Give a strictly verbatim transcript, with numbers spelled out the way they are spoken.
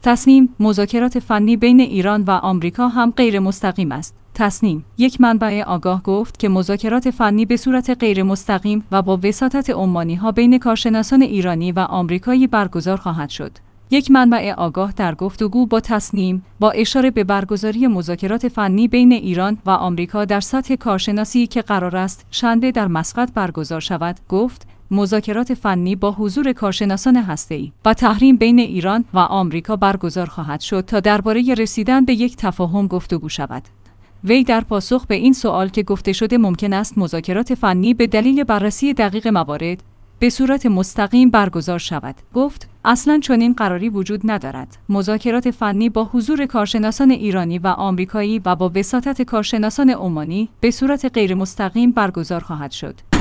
تصنیم: مذاکرات فنی بین ایران و آمریکا هم غیر مستقیم است. تصنیم: یک منبع آگاه گفت که مذاکرات فنی به صورت غیر مستقیم و با وساطت عمانی‌ها بین کارشناسان ایرانی و آمریکایی برگزار خواهد شد. یک منبع آگاه در گفتگو با تصنیم با اشاره به برگزاری مذاکرات فنی بین ایران و آمریکا در سطح کارشناسی که قرار است شنبه در مسقط برگزار شود، گفت مذاکرات فنی با حضور کارشناسان هسته‌ای و تحریم بین ایران و آمریکا برگزار خواهد شد تا درباره رسیدن به یک تفاهم گفتگو شود. وی در پاسخ به این سوال که گفته شده ممکن است مذاکرات فنی به دلیل بررسی دقیق موارد به صورت مستقیم برگزار شود، گفت اصلاً چنین قراری وجود ندارد. مذاکرات فنی با حضور کارشناسان ایرانی و آمریکایی و با وساطت کارشناسان عمانی به صورت غیر مستقیم برگزار خواهد شد.